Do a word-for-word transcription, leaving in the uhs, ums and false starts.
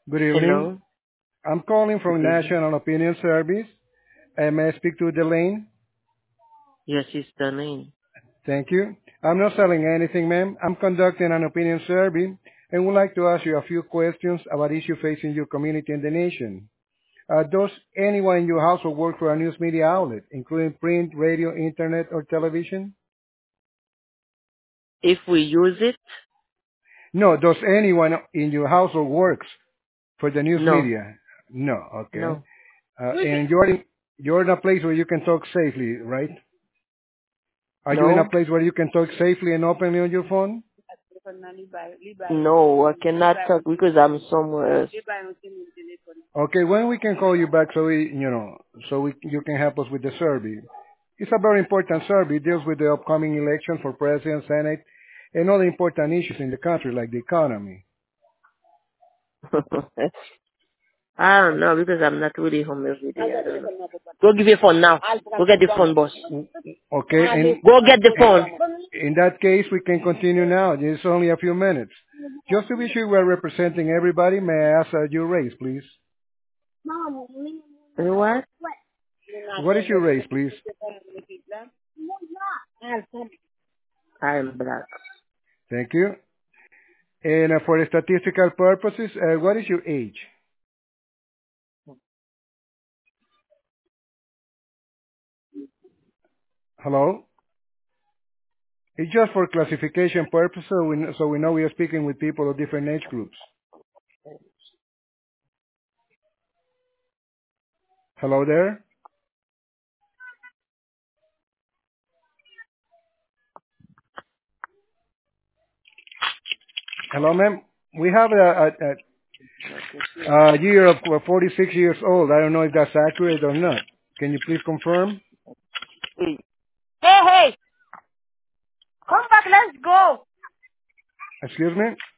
Good evening. Hello. I'm calling Good from evening. National Opinion Service. Uh, may I speak to Delane? Yes, it's the name. Thank you. I'm not selling anything, ma'am. I'm conducting an opinion survey and would like to ask you a few questions about issues facing your community and the nation. Uh, does anyone in your household work for a news media outlet, including print, radio, internet, or television? If we use it, No. Does anyone in your household works for the news no, media? No. Okay. no, Uh, and you're in, you're in a place where you can talk safely, right? Are you in a no, place where you can talk safely and openly on your phone? no. I cannot talk because I'm somewhere else. Okay, when we can call you back so we, you know, so we, you can help us with the survey. It's a very important survey. It deals with the upcoming election for president, senate, and other important issues in the country like the economy. I don't know because I'm not really home every day. I don't know. Go give your phone now. Go get the phone, boss. Okay, and Go get the phone. in that case, we can continue now. It's only a few minutes. Just to be sure we're representing everybody, may I ask uh, your race, please? You know what? What is your race, please? I'm black. Thank you. And uh, for statistical purposes, uh, what is your age? Hello? It's just for classification purposes, so we, kn- so we know we are speaking with people of different age groups. Hello there? Hello, ma'am? We have a, a, a, a year of uh, forty-six years old. I don't know if that's accurate or not. Can you please confirm? Hey, hey, come back. Let's go. Excuse me?